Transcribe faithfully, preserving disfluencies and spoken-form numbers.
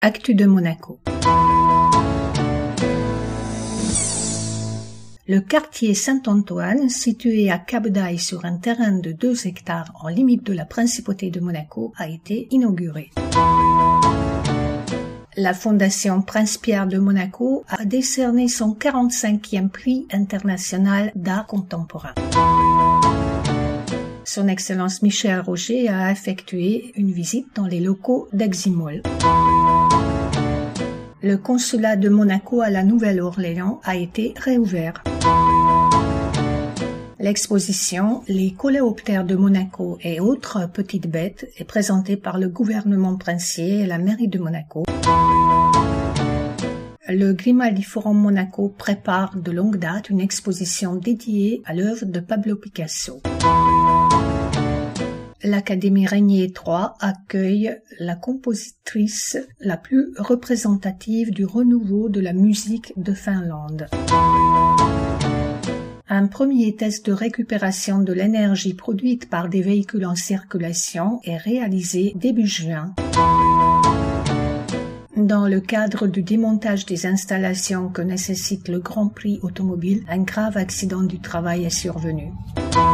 Actu de Monaco. Le quartier Saint-Antoine, situé à Cap d'Aille sur un terrain de deux hectares en limite de la principauté de Monaco, a été inauguré. La Fondation Prince-Pierre de Monaco a décerné son quarante-cinquième prix international d'art contemporain. Son Excellence Michel Roger a effectué une visite dans les locaux d'Eximol. Le consulat de Monaco à la Nouvelle-Orléans a été réouvert. L'exposition « Les coléoptères de Monaco et autres petites bêtes » est présentée par le gouvernement princier et la mairie de Monaco. Le Grimaldi Forum Monaco prépare de longue date une exposition dédiée à l'œuvre de Pablo Picasso. L'Académie Régnier trois accueille la compositrice la plus représentative du renouveau de la musique de Finlande. Un premier test de récupération de l'énergie produite par des véhicules en circulation est réalisé début juin. Dans le cadre du démontage des installations que nécessite le Grand Prix automobile, un grave accident du travail est survenu.